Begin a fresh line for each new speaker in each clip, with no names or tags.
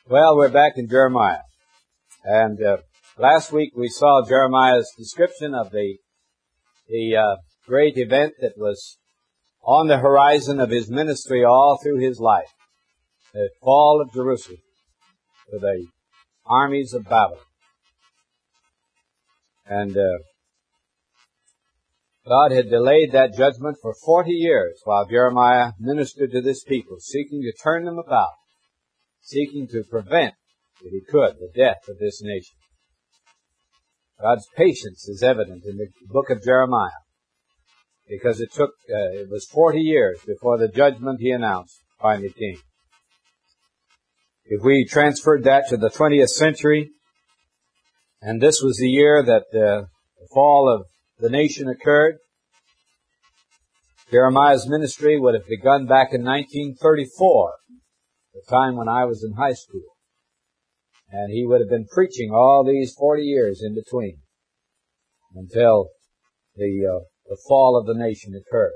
Well, we're back in Jeremiah. And last week we saw Jeremiah's description of the great event that was on the horizon of his ministry all through his life. The fall of Jerusalem to the armies of Babylon. And God had delayed that judgment for 40 years while Jeremiah ministered to this people, seeking to turn them about, seeking to prevent, if he could, the death of this nation. God's patience is evident in the book of Jeremiah, because it was 40 years before the judgment he announced finally came. If we transferred that to the 20th century, and this was the year that the fall of the nation occurred, Jeremiah's ministry would have begun back in 1934, the time when I was in high school. And he would have been preaching all these 40 years in between until the fall of the nation occurs.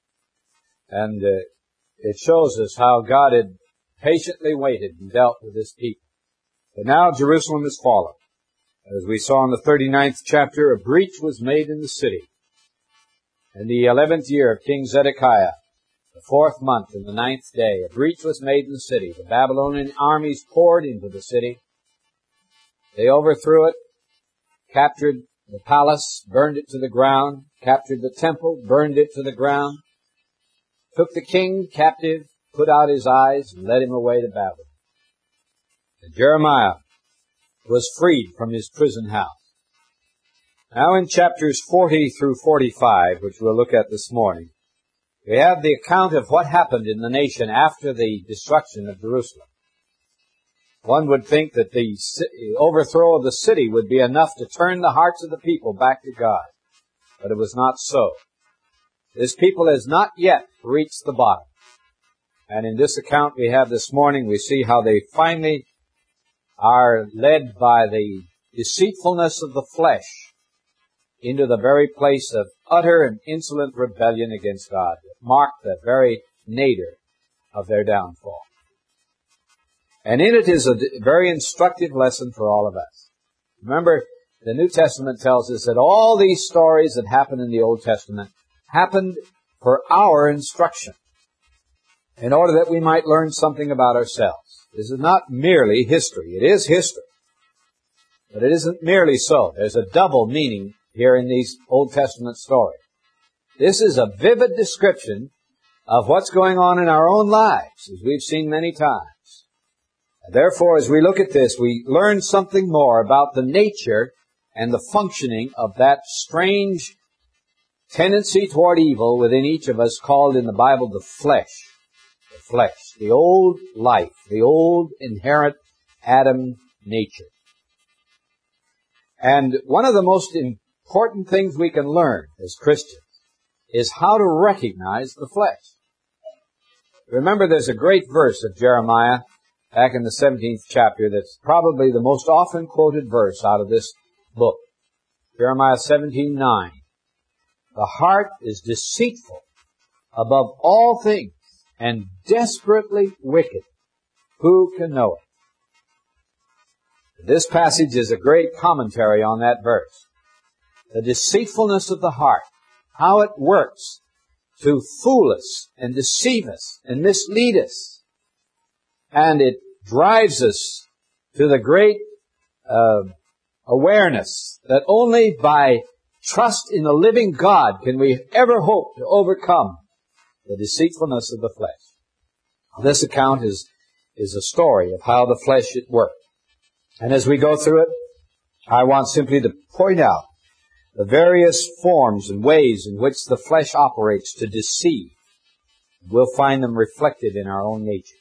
And it shows us how God had patiently waited and dealt with his people. But now Jerusalem has fallen. As we saw in the 39th chapter, a breach was made in the city. In the 11th year of King Zedekiah, the 4th month and the 9th day, a breach was made in the city. The Babylonian armies poured into the city. They overthrew it, captured the palace, burned it to the ground, captured the temple, burned it to the ground, took the king captive, put out his eyes, and led him away to Babylon. And Jeremiah was freed from his prison house. Now in chapters 40 through 45, which we'll look at this morning, we have the account of what happened in the nation after the destruction of Jerusalem. One would think that the overthrow of the city would be enough to turn the hearts of the people back to God. But it was not so. This people has not yet reached the bottom. And in this account we have this morning, we see how they finally are led by the deceitfulness of the flesh into the very place of utter and insolent rebellion against God that marked the very nadir of their downfall. And in it is a very instructive lesson for all of us. Remember, the New Testament tells us that all these stories that happened in the Old Testament happened for our instruction, in order that we might learn something about ourselves. This is not merely history. It is history, but it isn't merely so. There's a double meaning here in these Old Testament stories. This is a vivid description of what's going on in our own lives, as we've seen many times. Therefore, as we look at this, we learn something more about the nature and the functioning of that strange tendency toward evil within each of us called in the Bible the flesh. The flesh, the old life, the old inherent Adam nature. And one of the most important things we can learn as Christians is how to recognize the flesh. Remember, there's a great verse of Jeremiah back in the 17th chapter that's probably the most often quoted verse out of this book. Jeremiah 17:9. The heart is deceitful above all things and desperately wicked. Who can know it? This passage is a great commentary on that verse. The deceitfulness of the heart, how it works to fool us and deceive us and mislead us. And it drives us to the great awareness that only by trust in the living God can we ever hope to overcome the deceitfulness of the flesh. This account is a story of how the flesh at work. And as we go through it, I want simply to point out the various forms and ways in which the flesh operates to deceive. We'll find them reflected in our own nature.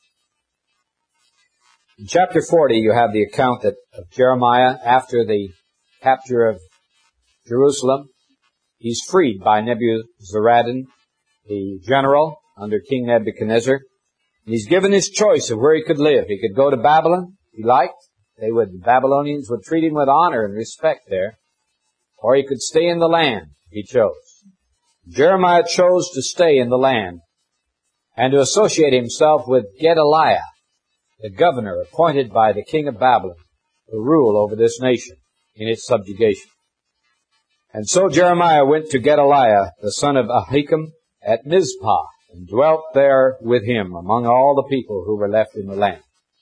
In chapter 40, you have the account of Jeremiah after the capture of Jerusalem. He's freed by Nebuzaradan, the general under King Nebuchadnezzar. And he's given his choice of where he could live. He could go to Babylon, if he liked. The Babylonians would treat him with honor and respect there. Or he could stay in the land, if he chose. Jeremiah chose to stay in the land and to associate himself with Gedaliah, the governor appointed by the king of Babylon to rule over this nation in its subjugation. And so Jeremiah went to Gedaliah, the son of Ahikam, at Mizpah, and dwelt there with him among all the people who were left in the land.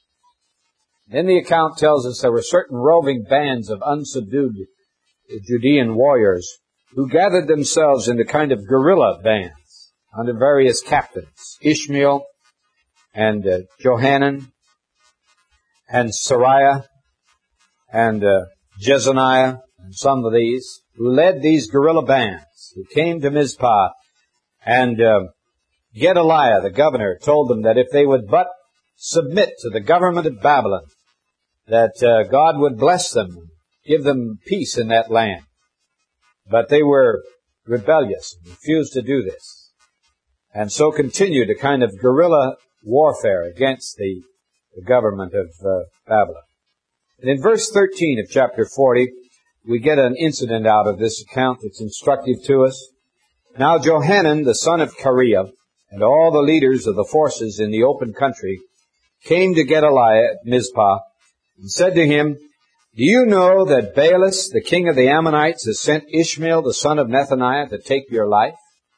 Then the account tells us there were certain roving bands of unsubdued Judean warriors who gathered themselves into kind of guerrilla bands under various captains, Ishmael and Johanan and Sariah and Jezaniah and some of these, who led these guerrilla bands, who came to Mizpah, and Gedaliah, the governor, told them that if they would but submit to the government of Babylon, that God would bless them, give them peace in that land. But they were rebellious and refused to do this, and so continued a kind of guerrilla warfare against the government of Babylon. And in verse 13 of chapter 40, we get an incident out of this account that's instructive to us. Now Johanan, the son of Kareah, and all the leaders of the forces in the open country came to Gedaliah at Mizpah and said to him, "Do you know that Baalis, the king of the Ammonites, has sent Ishmael, the son of Nethaniah, to take your life?"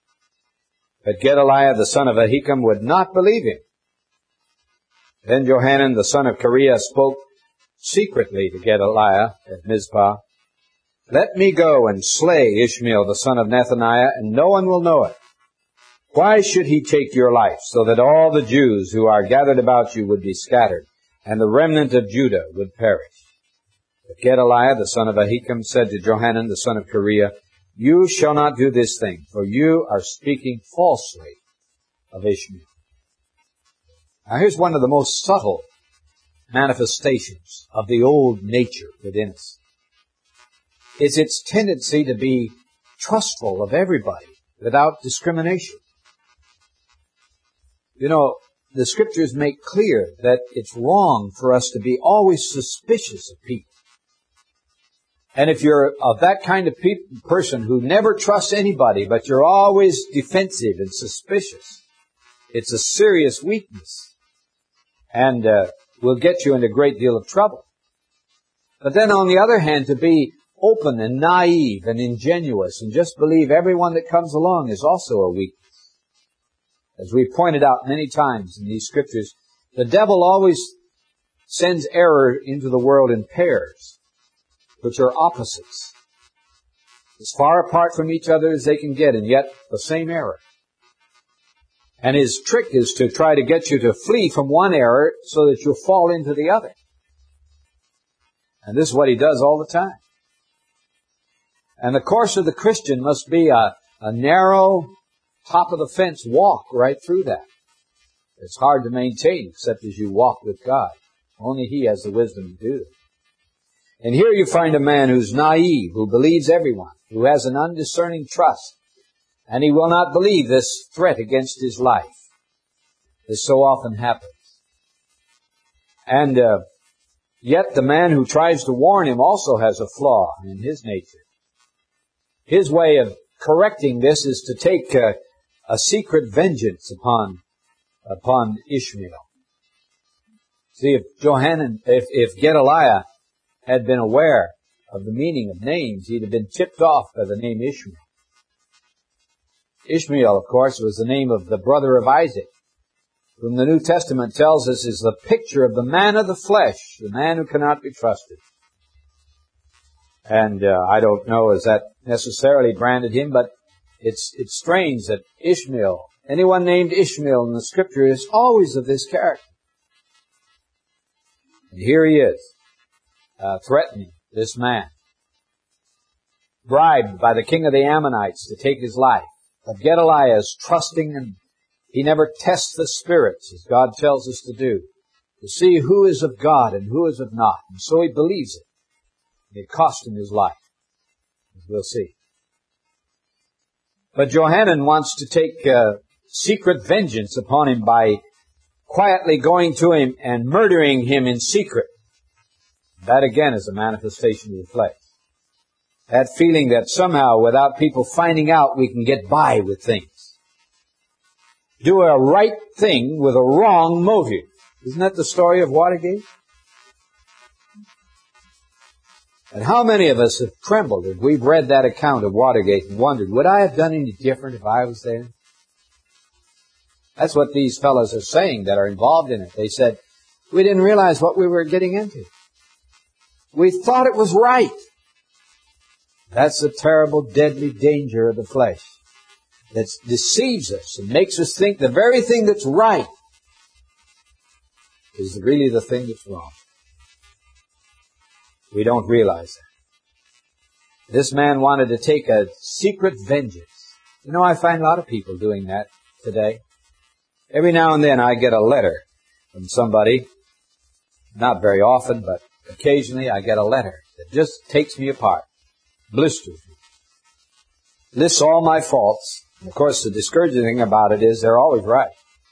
But Gedaliah, the son of Ahikam, would not believe him. Then Johanan, the son of Kareah, spoke secretly to Gedaliah at Mizpah, "Let me go and slay Ishmael, the son of Nethaniah, and no one will know it. Why should he take your life, so that all the Jews who are gathered about you would be scattered, and the remnant of Judah would perish?" But Gedaliah, the son of Ahikam, said to Johanan, the son of Kareah, "You shall not do this thing, for you are speaking falsely of Ishmael." Now here's one of the most subtle manifestations of the old nature within us. It's its tendency to be trustful of everybody without discrimination. You know, the Scriptures make clear that it's wrong for us to be always suspicious of people. And if you're of that kind of person who never trusts anybody, but you're always defensive and suspicious, it's a serious weakness, and will get you into a great deal of trouble. But then on the other hand, to be open and naive and ingenuous and just believe everyone that comes along is also a weakness. As we pointed out many times in these Scriptures, the devil always sends error into the world in pairs, which are opposites, as far apart from each other as they can get, and yet the same error. And his trick is to try to get you to flee from one error so that you'll fall into the other. And this is what he does all the time. And the course of the Christian must be a narrow, top-of-the-fence walk right through that. It's hard to maintain except as you walk with God. Only He has the wisdom to do it. And here you find a man who's naive, who believes everyone, who has an undiscerning trust, and he will not believe this threat against his life. This so often happens. And yet the man who tries to warn him also has a flaw in his nature. His way of correcting this is to take a secret vengeance upon Ishmael. See, if Gedaliah had been aware of the meaning of names, he'd have been tipped off by the name Ishmael. Ishmael, of course, was the name of the brother of Isaac, whom the New Testament tells us is the picture of the man of the flesh, the man who cannot be trusted. And I don't know as that necessarily branded him, but it's strange that Ishmael, anyone named Ishmael in the Scripture, is always of this character. And here he is, threatening this man, bribed by the king of the Ammonites to take his life. But Gedaliah is trusting, and he never tests the spirits, as God tells us to do, to see who is of God and who is of not. And so he believes it. And it cost him his life, as we'll see. But Johanan wants to take secret vengeance upon him by quietly going to him and murdering him in secret. That again is a manifestation of the flesh. That feeling that somehow, without people finding out, we can get by with things. Do a right thing with a wrong motive. Isn't that the story of Watergate? And how many of us have trembled if we've read that account of Watergate and wondered, would I have done any different if I was there? That's what these fellows are saying that are involved in it. They said, we didn't realize what we were getting into. We thought it was right. That's the terrible, deadly danger of the flesh that deceives us and makes us think the very thing that's right is really the thing that's wrong. We don't realize that. This man wanted to take a secret vengeance. You know, I find a lot of people doing that today. Every now and then I get a letter from somebody. Not very often, but occasionally I get a letter that just takes me apart, blisters me, lists all my faults. And of course, the discouraging thing about it is they're always right.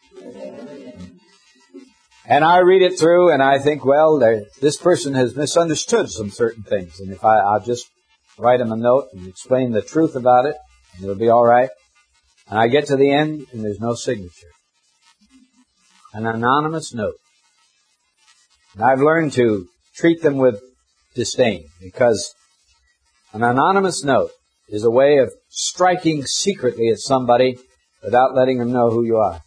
And I read it through and I think, well, this person has misunderstood some certain things. And if I'll just write them a note and explain the truth about it, and it'll be all right. And I get to the end and there's no signature. An anonymous note. And I've learned to treat them with disdain, because an anonymous note is a way of striking secretly at somebody without letting them know who you are.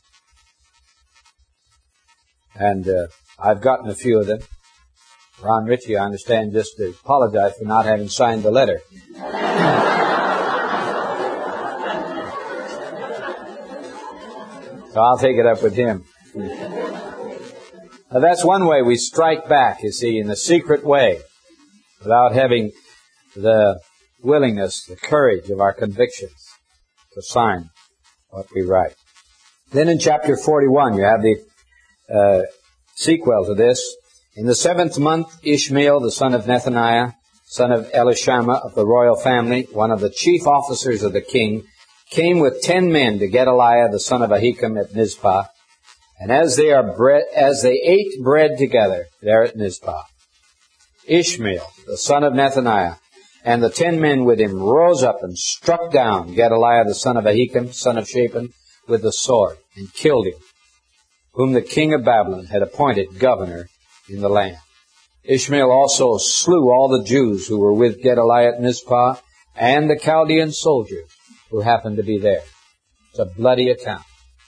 And I've gotten a few of them. Ron Ritchie, I understand, just to apologize for not having signed the letter. So I'll take it up with him. Now, that's one way we strike back, you see, in a secret way, without having the willingness, the courage of our convictions to sign what we write. Then in chapter 41, you have the sequel to this. In the 7th month, Ishmael, the son of Nethaniah, son of Elishama of the royal family, one of the chief officers of the king, came with 10 men to Gedaliah, the son of Ahikam, at Mizpah. And as they ate bread together there at Mizpah, Ishmael, the son of Nethaniah, and the 10 men with him rose up and struck down Gedaliah, the son of Ahikam, son of Shaphan, with the sword, and killed him, whom the king of Babylon had appointed governor in the land. Ishmael also slew all the Jews who were with Gedaliah at Mizpah, and the Chaldean soldiers who happened to be there. It's a bloody account.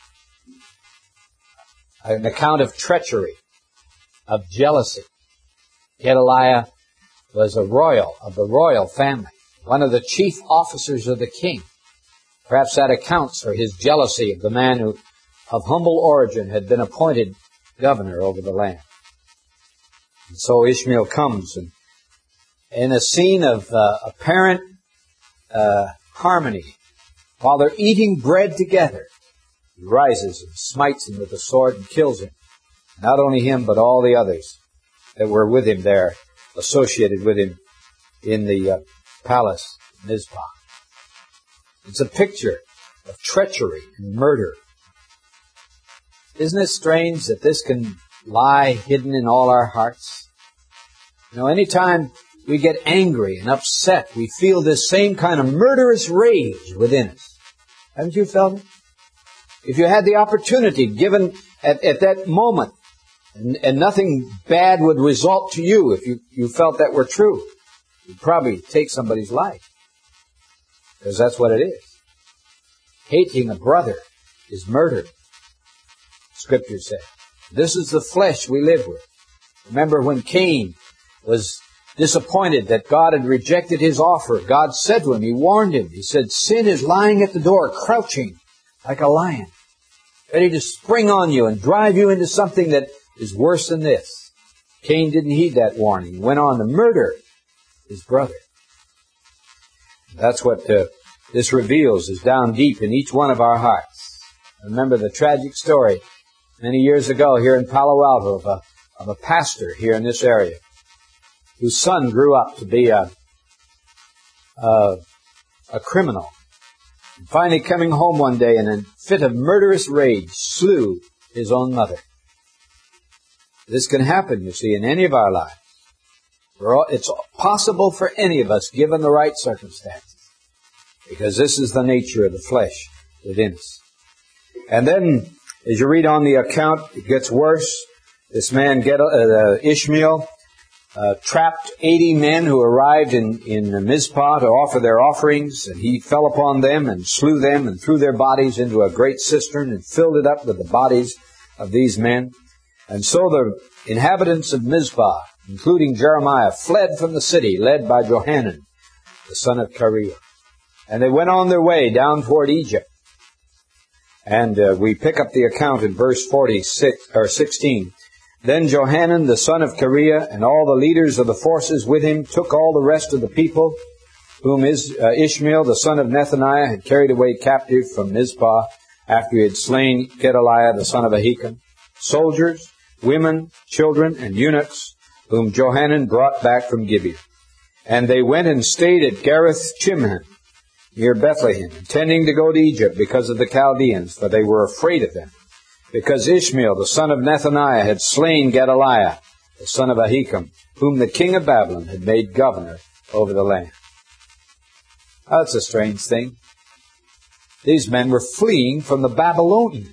An account of treachery, of jealousy. Gedaliah was of the royal family, one of the chief officers of the king. Perhaps that accounts for his jealousy of the man who, of humble origin, had been appointed governor over the land. And so Ishmael comes, and in a scene of apparent harmony, while they're eating bread together, he rises and smites him with the sword and kills him. Not only him, but all the others that were with him there, associated with him in the palace of Mizpah. It's a picture of treachery and murder. Isn't it strange that this can lie hidden in all our hearts? You know, anytime we get angry and upset, we feel this same kind of murderous rage within us. Haven't you felt it? If you had the opportunity given at that moment, and nothing bad would result to you if you felt that were true, you'd probably take somebody's life. Because that's what it is. Hating a brother is murder, Scripture says. This is the flesh we live with. Remember when Cain was disappointed that God had rejected his offer, God said to him, he warned him, he said, sin is lying at the door, crouching like a lion, ready to spring on you and drive you into something that is worse than this. Cain didn't heed that warning. He went on to murder his brother. That's what this reveals, is down deep in each one of our hearts. I remember the tragic story many years ago here in Palo Alto of a pastor here in this area whose son grew up to be a criminal. And finally coming home one day in a fit of murderous rage, slew his own mother. This can happen, you see, in any of our lives. It's possible for any of us, given the right circumstances, because this is the nature of the flesh within us. And then, as you read on the account, it gets worse. This man, Ishmael, trapped 80 men who arrived in Mizpah to offer their offerings, and he fell upon them and slew them and threw their bodies into a great cistern and filled it up with the bodies of these men. And so the inhabitants of Mizpah, including Jeremiah, fled from the city, led by Johanan, the son of Kareah. And they went on their way down toward Egypt. And we pick up the account in verse 16. Then Johanan, the son of Kareah, and all the leaders of the forces with him took all the rest of the people, whom Ishmael, the son of Nethaniah, had carried away captive from Mizpah, after he had slain Gedaliah, the son of Ahikam, soldiers, women, children, and eunuchs, whom Johanan brought back from Gibeah. And they went and stayed at Gereth Chimham, near Bethlehem, intending to go to Egypt because of the Chaldeans, for they were afraid of them, because Ishmael, the son of Nethaniah, had slain Gedaliah, the son of Ahikam, whom the king of Babylon had made governor over the land. That's a strange thing. These men were fleeing from the Babylonians.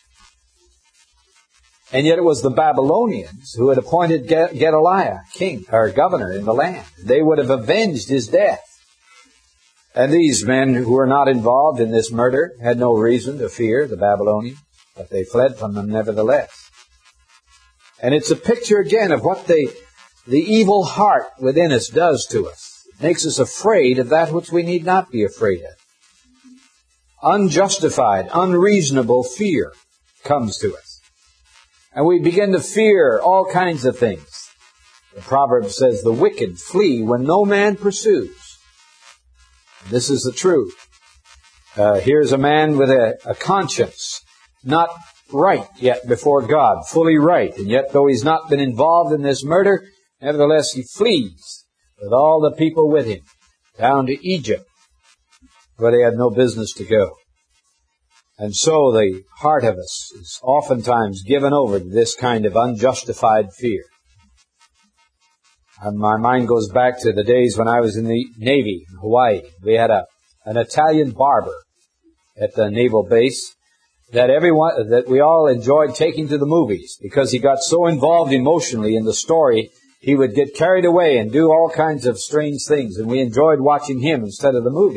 And yet it was the Babylonians who had appointed Gedaliah king, or governor in the land. They would have avenged his death. And these men who were not involved in this murder had no reason to fear the Babylonians, but they fled from them nevertheless. And it's a picture again of what the evil heart within us does to us. It makes us afraid of that which we need not be afraid of. Unjustified, unreasonable fear comes to us. And we begin to fear all kinds of things. The proverb says, the wicked flee when no man pursues. This is the truth. Here's a man with a conscience, not right yet before God, fully right. And yet, though he's not been involved in this murder, nevertheless he flees with all the people with him down to Egypt, where they had no business to go. And so the heart of us is oftentimes given over to this kind of unjustified fear. And my mind goes back to the days when I was in the Navy in Hawaii. We had an Italian barber at the naval base that we all enjoyed taking to the movies, because he got so involved emotionally in the story, he would get carried away and do all kinds of strange things, and we enjoyed watching him instead of the movie.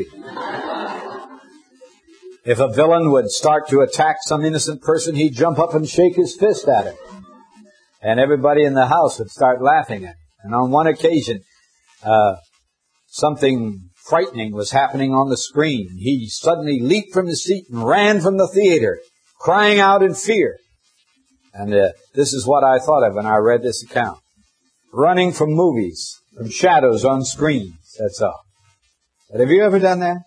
If a villain would start to attack some innocent person, he'd jump up and shake his fist at him. And everybody in the house would start laughing at him. And on one occasion, something frightening was happening on the screen. He suddenly leaped from his seat and ran from the theater, crying out in fear. And this is what I thought of when I read this account. Running from movies, from shadows on screens, that's all. But have you ever done that?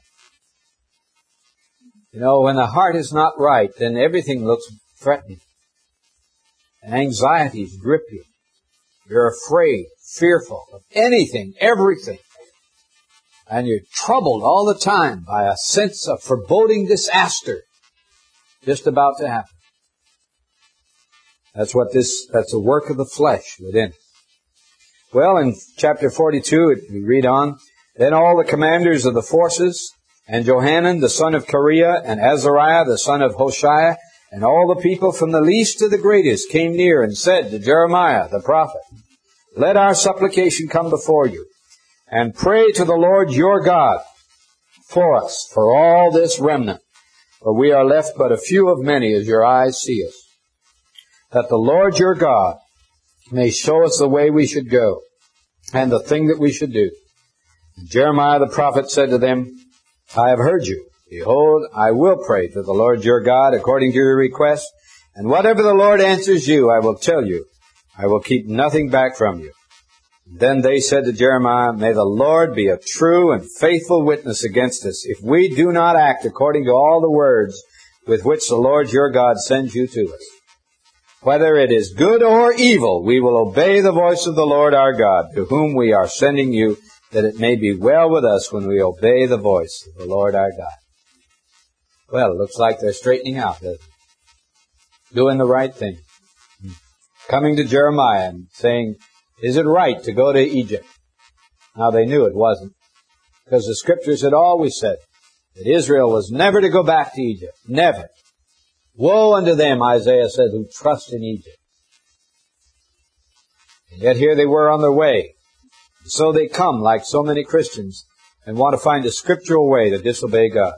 You know, when the heart is not right, then everything looks threatening. And anxieties grip you. You're afraid, fearful of anything, everything. And you're troubled all the time by a sense of foreboding disaster just about to happen. That's the work of the flesh within us. Well, in chapter 42, we read on, then all the commanders of the forces, and Johanan, the son of Kareah, and Azariah, the son of Hoshea, and all the people from the least to the greatest came near and said to Jeremiah, the prophet, let our supplication come before you, and pray to the Lord your God for us, for all this remnant, for we are left but a few of many as your eyes see us, that the Lord your God may show us the way we should go, and the thing that we should do. And Jeremiah the prophet said to them, I have heard you. Behold, I will pray to the Lord your God according to your request, and whatever the Lord answers you, I will tell you. I will keep nothing back from you. Then they said to Jeremiah, may the Lord be a true and faithful witness against us, if we do not act according to all the words with which the Lord your God sends you to us. Whether it is good or evil, we will obey the voice of the Lord our God, to whom we are sending you, that it may be well with us when we obey the voice of the Lord our God. Well, it looks like they're straightening out, doing the right thing. Coming to Jeremiah and saying, is it right to go to Egypt? Now they knew it wasn't, because the scriptures had always said that Israel was never to go back to Egypt. Never. Woe unto them, Isaiah said, who trust in Egypt. And yet here they were on their way. And so they come, like so many Christians, and want to find a scriptural way to disobey God.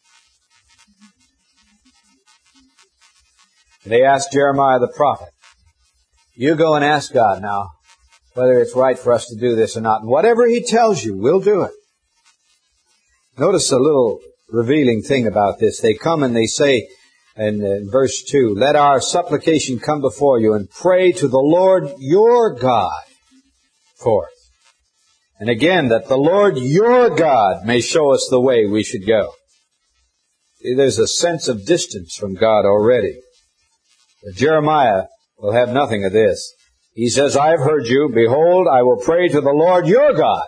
And they asked Jeremiah the prophet, you go and ask God now whether it's right for us to do this or not. And whatever He tells you, we'll do it. Notice a little revealing thing about this. They come and they say in verse 2, let our supplication come before you and pray to the Lord your God for us. And again, that the Lord your God may show us the way we should go. See, there's a sense of distance from God already. But Jeremiah will have nothing of this. He says, I have heard you. Behold, I will pray to the Lord your God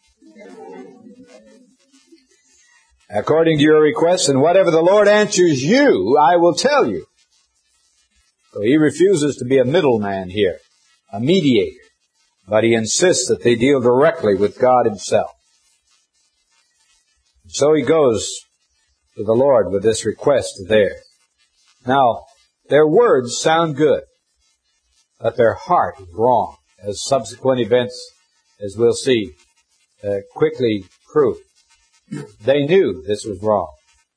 according to your requests, and whatever the Lord answers you, I will tell you. So he refuses to be a middleman here, a mediator, but he insists that they deal directly with God Himself. So he goes to the Lord with this request of theirs. Now, their words sound good, but their heart is wrong, as subsequent events, as we'll see, quickly prove. They knew this was wrong.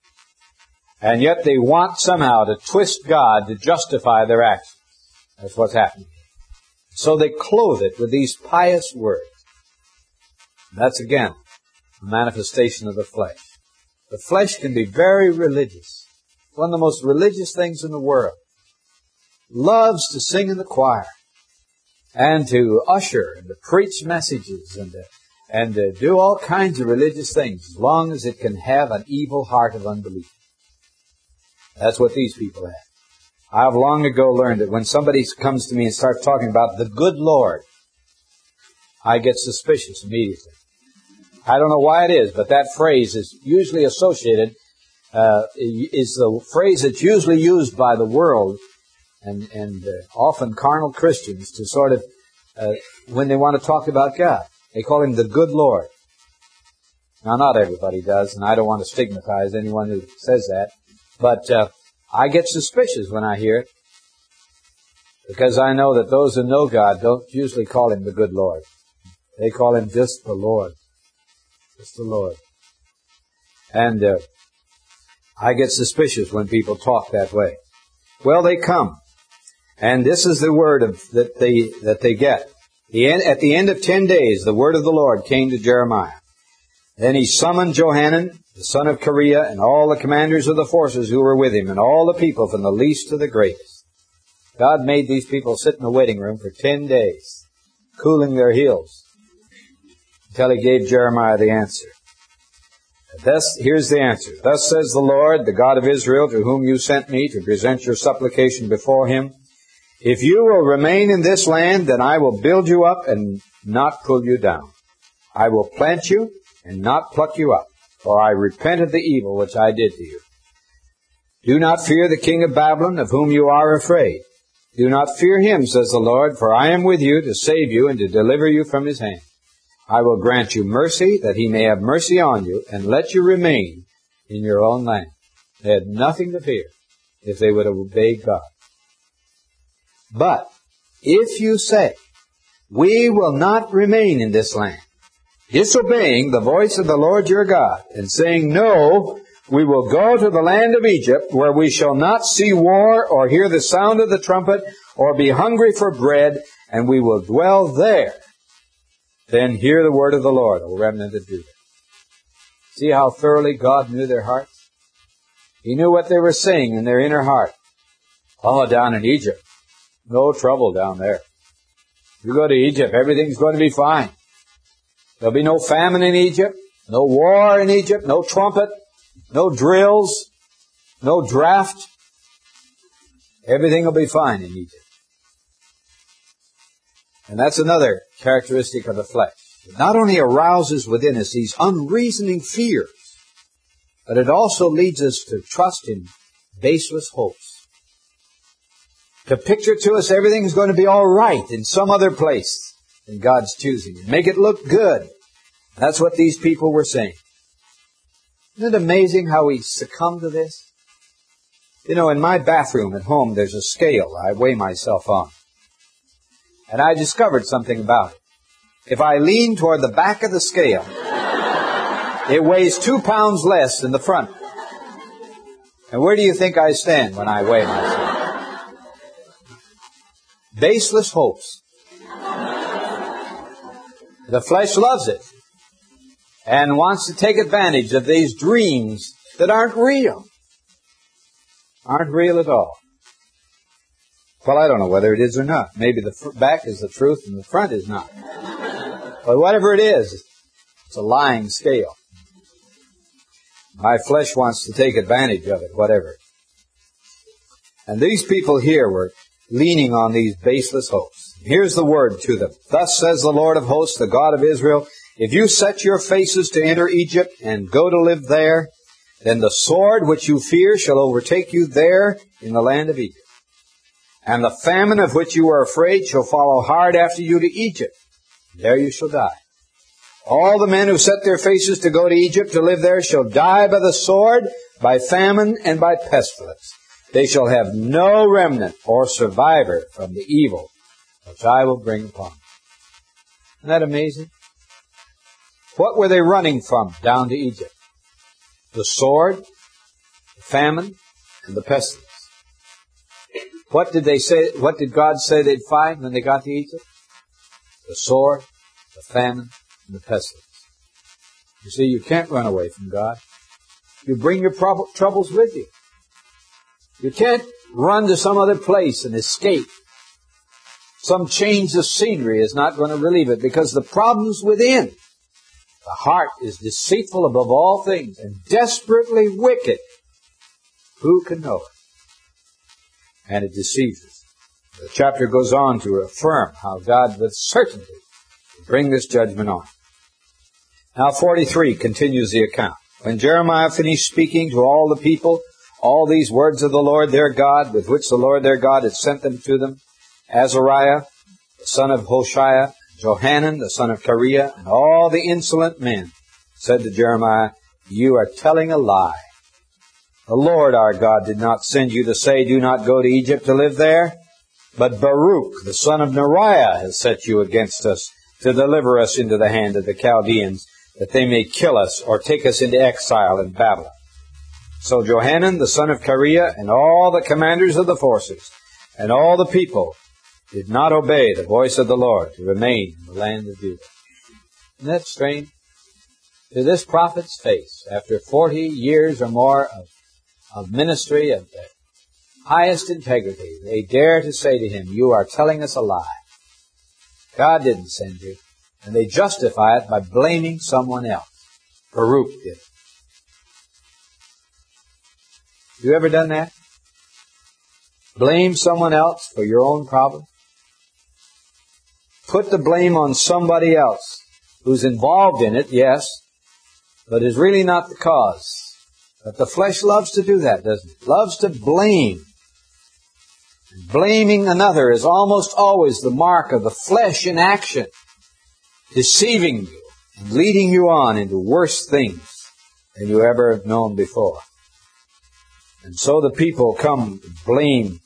And yet they want somehow to twist God to justify their actions. That's what's happening. So they clothe it with these pious words. And that's again a manifestation of the flesh. The flesh can be very religious. One of the most religious things in the world. Loves to sing in the choir and to usher and to preach messages and to do all kinds of religious things as long as it can have an evil heart of unbelief. That's what these people have. I've long ago learned that when somebody comes to me and starts talking about the good Lord, I get suspicious immediately. I don't know why it is, but that phrase is usually associated, is the phrase that's usually used by the world and often carnal Christians to sort of, when they want to talk about God. They call Him the good Lord. Now, not everybody does, and I don't want to stigmatize anyone who says that, but I get suspicious when I hear it, because I know that those who know God don't usually call Him the good Lord. They call Him just the Lord. Just the Lord. And I get suspicious when people talk that way. Well, they come. And this is the word that they get. At the end of 10 days, the word of the Lord came to Jeremiah. Then he summoned Johanan, the son of Kareah, and all the commanders of the forces who were with him, and all the people from the least to the greatest. God made these people sit in the waiting room for 10 days, cooling their heels, until He gave Jeremiah the answer. Here's the answer. Thus says the Lord, the God of Israel, to whom you sent me to present your supplication before Him, if you will remain in this land, then I will build you up and not pull you down. I will plant you and not pluck you up, for I repent of the evil which I did to you. Do not fear the king of Babylon, of whom you are afraid. Do not fear him, says the Lord, for I am with you to save you and to deliver you from his hand. I will grant you mercy, that he may have mercy on you, and let you remain in your own land. They had nothing to fear if they would have obeyed God. But if you say, we will not remain in this land, disobeying the voice of the Lord your God, and saying, no, we will go to the land of Egypt, where we shall not see war or hear the sound of the trumpet or be hungry for bread, and we will dwell there, then hear the word of the Lord, O remnant of Judah. See how thoroughly God knew their hearts? He knew what they were saying in their inner heart. Oh, down in Egypt, no trouble down there. You go to Egypt, everything's going to be fine. There'll be no famine in Egypt, no war in Egypt, no trumpet, no drills, no draft. Everything will be fine in Egypt. And that's another characteristic of the flesh. It not only arouses within us these unreasoning fears, but it also leads us to trust in baseless hopes. To picture to us everything's going to be all right in some other place than God's choosing. Make it look good. That's what these people were saying. Isn't it amazing how we succumb to this? You know, in my bathroom at home, there's a scale I weigh myself on. And I discovered something about it. If I lean toward the back of the scale, it weighs 2 pounds less than the front. And where do you think I stand when I weigh myself? Baseless hopes. The flesh loves it and wants to take advantage of these dreams that aren't real. Aren't real at all. Well, I don't know whether it is or not. Maybe the back is the truth and the front is not. But whatever it is, it's a lying scale. My flesh wants to take advantage of it, whatever. And these people here were leaning on these baseless hopes. Here's the word to them. Thus says the Lord of hosts, the God of Israel, if you set your faces to enter Egypt and go to live there, then the sword which you fear shall overtake you there in the land of Egypt. And the famine of which you are afraid shall follow hard after you to Egypt. There you shall die. All the men who set their faces to go to Egypt to live there shall die by the sword, by famine, and by pestilence. They shall have no remnant or survivor from the evil which I will bring upon them. Isn't that amazing? What were they running from down to Egypt? The sword, the famine, and the pestilence. What did they say? What did God say they'd find when they got to Egypt? The sword, the famine, and the pestilence. You see, you can't run away from God. You bring your troubles with you. You can't run to some other place and escape. Some change of scenery is not going to relieve it because the problem's within. The heart is deceitful above all things and desperately wicked. Who can know it? And it deceives us. The chapter goes on to affirm how God with certainty will bring this judgment on. Now 43 continues the account. When Jeremiah finished speaking to all the people, all these words of the Lord their God, with which the Lord their God had sent them to them, Azariah, the son of Hoshea, Johanan, the son of Kareah, and all the insolent men said to Jeremiah, you are telling a lie. The Lord our God did not send you to say, do not go to Egypt to live there. But Baruch, the son of Neriah, has set you against us to deliver us into the hand of the Chaldeans, that they may kill us or take us into exile in Babylon. So Johanan, the son of Kareah, and all the commanders of the forces, and all the people did not obey the voice of the Lord to remain in the land of Judah. Isn't that strange? To this prophet's face, after 40 years or more of ministry of the highest integrity, they dare to say to him, you are telling us a lie. God didn't send you. And they justify it by blaming someone else. Baruch did. You ever done that? Blame someone else for your own problem? Put the blame on somebody else who's involved in it, yes, but is really not the cause. But the flesh loves to do that, doesn't it? Loves to blame. And blaming another is almost always the mark of the flesh in action, deceiving you and leading you on into worse things than you ever have known before. And so the people come to blame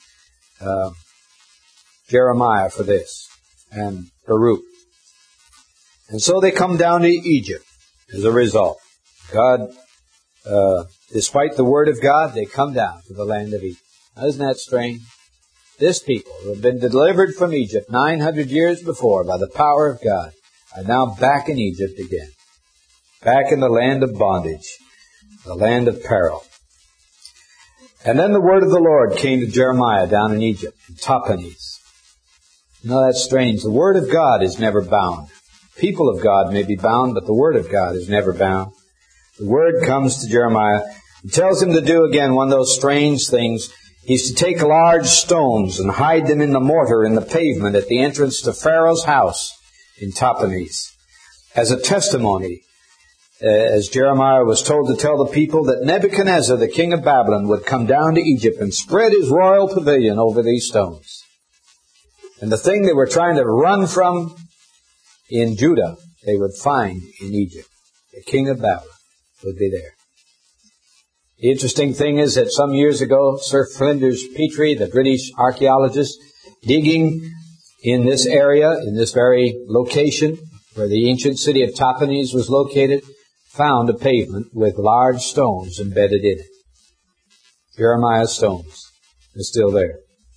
Jeremiah for this, and Baruch. And so they come down to Egypt as a result. God, despite the word of God, they come down to the land of Egypt. Now, isn't that strange? This people, who have been delivered from Egypt 900 years before by the power of God, are now back in Egypt again. Back in the land of bondage, the land of peril. And then the word of the Lord came to Jeremiah down in Egypt, in Tahpanhes. You know, that's strange. The word of God is never bound. People of God may be bound, but the word of God is never bound. The word comes to Jeremiah and tells him to do again one of those strange things. He's to take large stones and hide them in the mortar in the pavement at the entrance to Pharaoh's house in Tahpanhes, as a testimony, as Jeremiah was told to tell the people that Nebuchadnezzar, the king of Babylon, would come down to Egypt and spread his royal pavilion over these stones. And the thing they were trying to run from in Judah, they would find in Egypt. The king of Babylon would be there. The interesting thing is that some years ago, Sir Flinders Petrie, the British archaeologist, digging in this area, in this very location where the ancient city of Tahpanhes was located, found a pavement with large stones embedded in it. Jeremiah's stones are still there.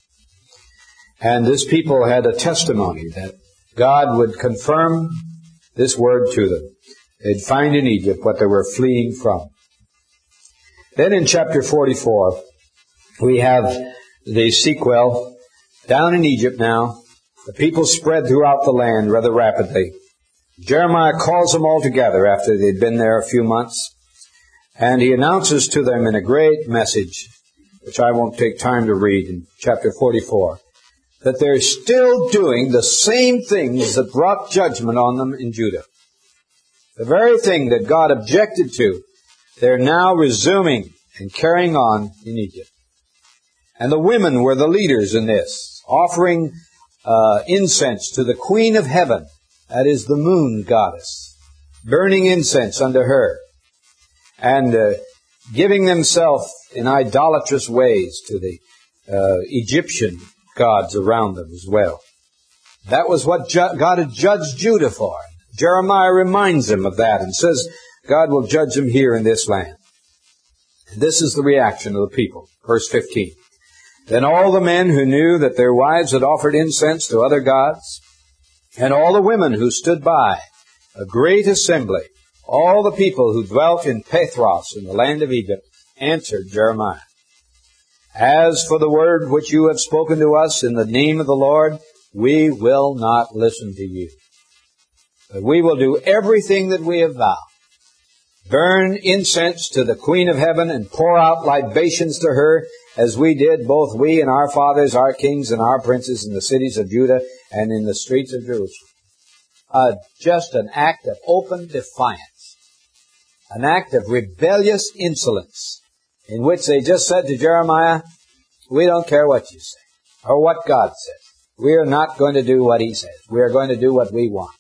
And this people had a testimony that God would confirm this word to them. They'd find in Egypt what they were fleeing from. Then in chapter 44, we have the sequel. Down in Egypt now, the people spread throughout the land rather rapidly. Jeremiah calls them all together after they'd been there a few months, and he announces to them in a great message, which I won't take time to read in chapter 44, that they're still doing the same things that brought judgment on them in Judah. The very thing that God objected to, they're now resuming and carrying on in Egypt. And the women were the leaders in this, offering incense to the Queen of Heaven, that is the moon goddess, burning incense unto her, and giving themselves in idolatrous ways to the Egyptian gods around them as well. That was what God had judged Judah for. Jeremiah reminds them of that and says God will judge them here in this land. And this is the reaction of the people. Verse 15. Then all the men who knew that their wives had offered incense to other gods, and all the women who stood by, a great assembly, all the people who dwelt in Pathros in the land of Egypt, answered Jeremiah, As for the word which you have spoken to us in the name of the Lord, we will not listen to you. But we will do everything that we have vowed. Burn incense to the Queen of Heaven and pour out libations to her, as we did, both we and our fathers, our kings and our princes in the cities of Judah and in the streets of Jerusalem. Just an act of open defiance. An act of rebellious insolence, in which they just said to Jeremiah, we don't care what you say, or what God says. We are not going to do what He says. We are going to do what we want.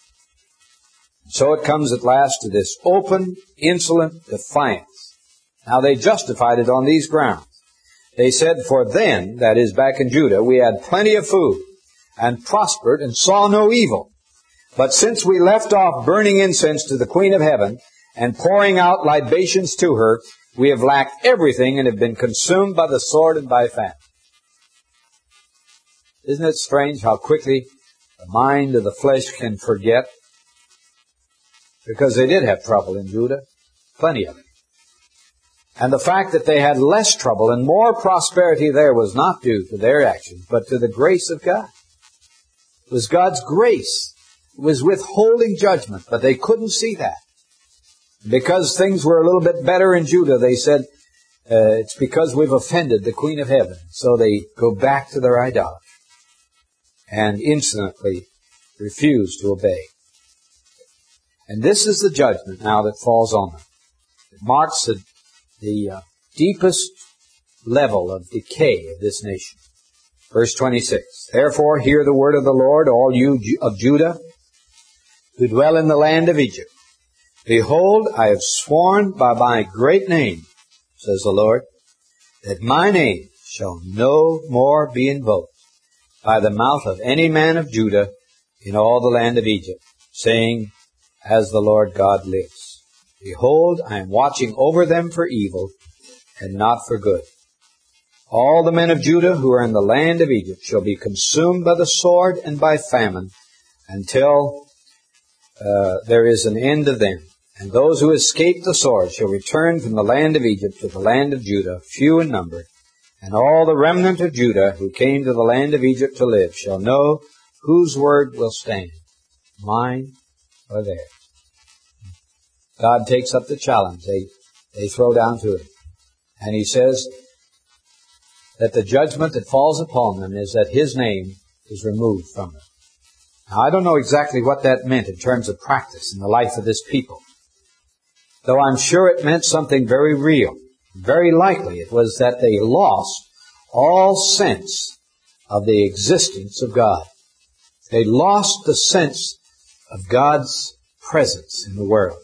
So it comes at last to this open, insolent defiance. Now they justified it on these grounds. They said, for then, that is back in Judah, we had plenty of food and prospered and saw no evil. But since we left off burning incense to the Queen of Heaven and pouring out libations to her, we have lacked everything and have been consumed by the sword and by famine. Isn't it strange how quickly the mind of the flesh can forget? Because they did have trouble in Judah, plenty of it. And the fact that they had less trouble and more prosperity there was not due to their actions, but to the grace of God. It was God's grace. It was withholding judgment, but they couldn't see that. Because things were a little bit better in Judah, they said, it's because we've offended the Queen of Heaven. So they go back to their idolatry and insolently refuse to obey. And this is the judgment now that falls on them. It marks the deepest level of decay of this nation. Verse 26, Therefore hear the word of the Lord, all you of Judah, who dwell in the land of Egypt. Behold, I have sworn by my great name, says the Lord, that my name shall no more be invoked by the mouth of any man of Judah in all the land of Egypt, saying, As the Lord God lives. Behold, I am watching over them for evil and not for good. All the men of Judah who are in the land of Egypt shall be consumed by the sword and by famine until there is an end of them. And those who escape the sword shall return from the land of Egypt to the land of Judah, few in number. And all the remnant of Judah who came to the land of Egypt to live shall know whose word will stand, mine or theirs. God takes up the challenge they throw down to Him. And He says that the judgment that falls upon them is that His name is removed from them. Now, I don't know exactly what that meant in terms of practice in the life of this people, though I'm sure it meant something very real. Very likely it was that they lost all sense of the existence of God. They lost the sense of God's presence in the world.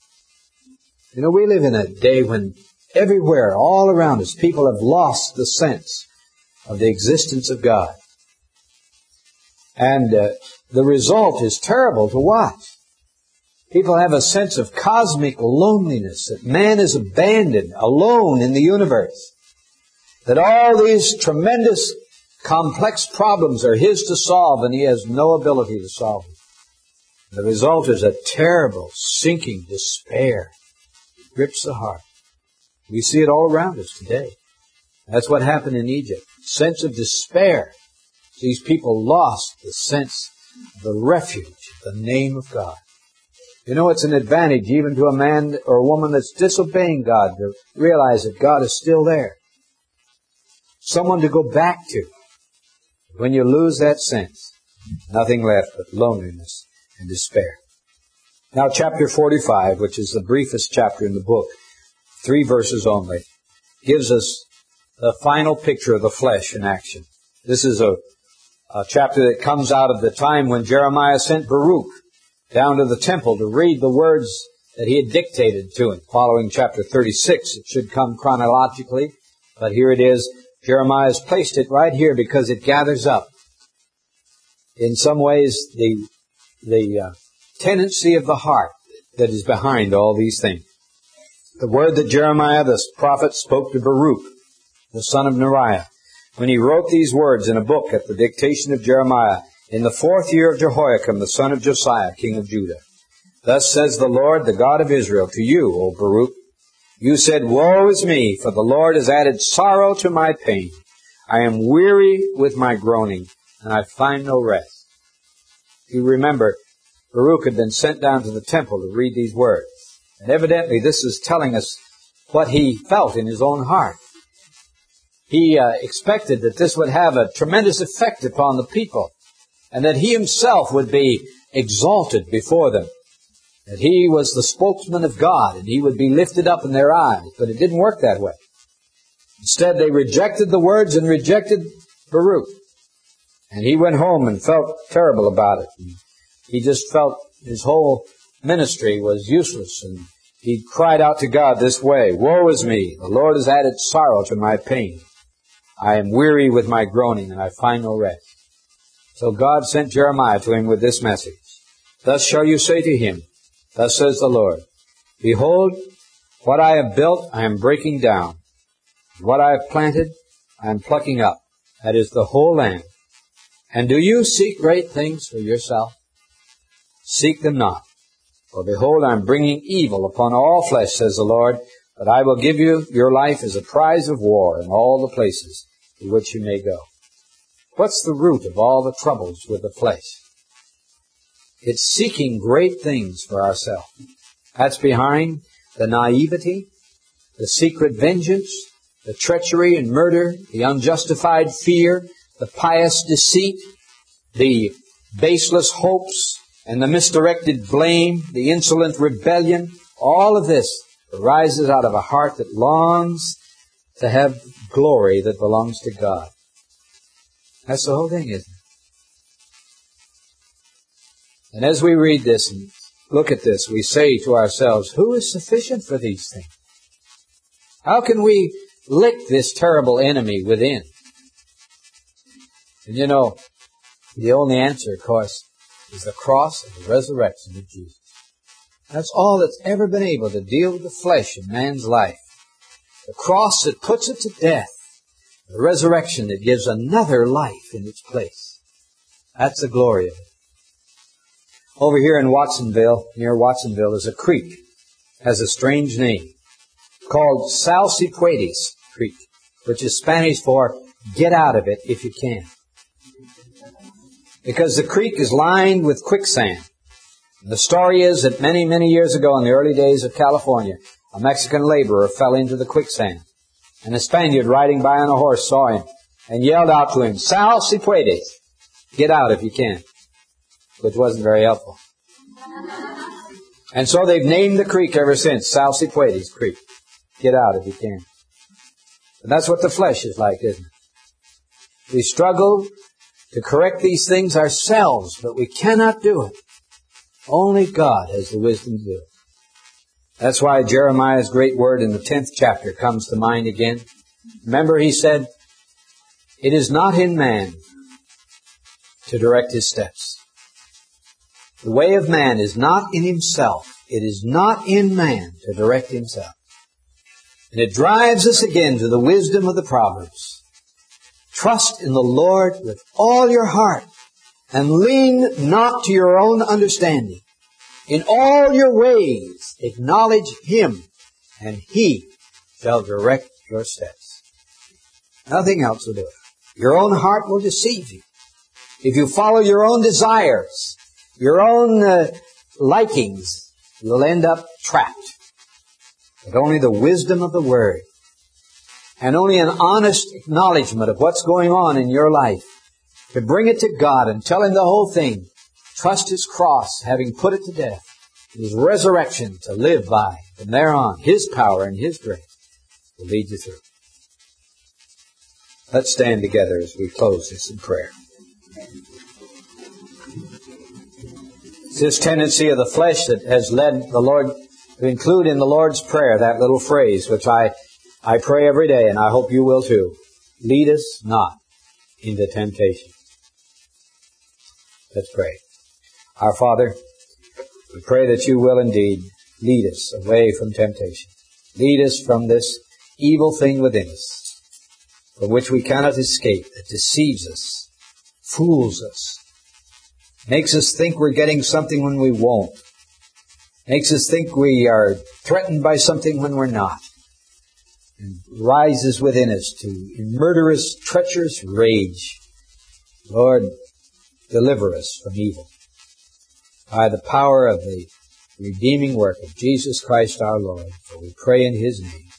You know, we live in a day when everywhere, all around us, people have lost the sense of the existence of God. And the result is terrible to watch. People have a sense of cosmic loneliness, that man is abandoned, alone in the universe. That all these tremendous, complex problems are his to solve, and he has no ability to solve them. The result is a terrible, sinking despair. It grips the heart. We see it all around us today. That's what happened in Egypt. Sense of despair. These people lost the sense of the refuge, the name of God. You know, it's an advantage even to a man or a woman that's disobeying God to realize that God is still there. Someone to go back to. When you lose that sense, nothing left but loneliness and despair. Now, chapter 45, which is the briefest chapter in the book, 3 verses only, gives us the final picture of the flesh in action. This is a chapter that comes out of the time when Jeremiah sent Baruch down to the temple to read the words that he had dictated to him. Following chapter 36, it should come chronologically, but here it is. Jeremiah has placed it right here because it gathers up, in some ways, the tendency of the heart that is behind all these things. The word that Jeremiah the prophet spoke to Baruch, the son of Neriah, when he wrote these words in a book at the dictation of Jeremiah, in the 4th year of Jehoiakim, the son of Josiah, king of Judah. Thus says the Lord, the God of Israel, to you, O Baruch, you said, woe is me, for the Lord has added sorrow to my pain. I am weary with my groaning, and I find no rest. You remember, Baruch had been sent down to the temple to read these words. And evidently this is telling us what he felt in his own heart. He expected that this would have a tremendous effect upon the people, and that he himself would be exalted before them. That he was the spokesman of God, and he would be lifted up in their eyes. But it didn't work that way. Instead, they rejected the words and rejected Baruch. And he went home and felt terrible about it. And he just felt his whole ministry was useless. And he cried out to God this way, woe is me, the Lord has added sorrow to my pain. I am weary with my groaning, and I find no rest. So God sent Jeremiah to him with this message. Thus shall you say to him, thus says the Lord, behold, what I have built I am breaking down. What I have planted I am plucking up. That is the whole land. And do you seek great things for yourself? Seek them not. For behold, I am bringing evil upon all flesh, says the Lord, but I will give you your life as a prize of war in all the places to which you may go. What's the root of all the troubles with the flesh? It's seeking great things for ourselves. That's behind the naivety, the secret vengeance, the treachery and murder, the unjustified fear, the pious deceit, the baseless hopes, and the misdirected blame, the insolent rebellion. All of this arises out of a heart that longs to have glory that belongs to God. That's the whole thing, isn't it? And as we read this and look at this, we say to ourselves, who is sufficient for these things? How can we lick this terrible enemy within? And you know, the only answer, of course, is the cross and the resurrection of Jesus. That's all that's ever been able to deal with the flesh in man's life. The cross that puts it to death. The resurrection that gives another life in its place. That's the glory of it. Over here in Watsonville, near Watsonville, is a creek. It has a strange name. Called Salsipuedes Creek, which is Spanish for get out of it if you can. Because the creek is lined with quicksand. The story is that many, many years ago in the early days of California, a Mexican laborer fell into the quicksand. And a Spaniard riding by on a horse saw him and yelled out to him, Sal si puedes, get out if you can, which wasn't very helpful. And so they've named the creek ever since, Sal si puedes Creek, get out if you can. And that's what the flesh is like, isn't it? We struggle to correct these things ourselves, but we cannot do it. Only God has the wisdom to do it. That's why Jeremiah's great word in the 10th chapter comes to mind again. Remember, he said, it is not in man to direct his steps. The way of man is not in himself. It is not in man to direct himself. And it drives us again to the wisdom of the Proverbs. Trust in the Lord with all your heart, and lean not to your own understanding. In all your ways acknowledge him, and he shall direct your steps. Nothing else will do it. Your own heart will deceive you. If you follow your own desires, your own likings, you'll end up trapped. But only the wisdom of the Word, and only an honest acknowledgement of what's going on in your life, to bring it to God and tell him the whole thing. Trust his cross, having put it to death, his resurrection to live by, from there on, his power and his grace will lead you through. Let's stand together as we close this in prayer. It's this tendency of the flesh that has led the Lord to include in the Lord's Prayer that little phrase, which I pray every day, and I hope you will too. Lead us not into temptation. Let's pray. Our Father, we pray that you will indeed lead us away from temptation. Lead us from this evil thing within us, from which we cannot escape, that deceives us, fools us, makes us think we're getting something when we won't, makes us think we are threatened by something when we're not, and rises within us to murderous, treacherous rage. Lord, deliver us from evil by the power of the redeeming work of Jesus Christ our Lord. For we pray in his name.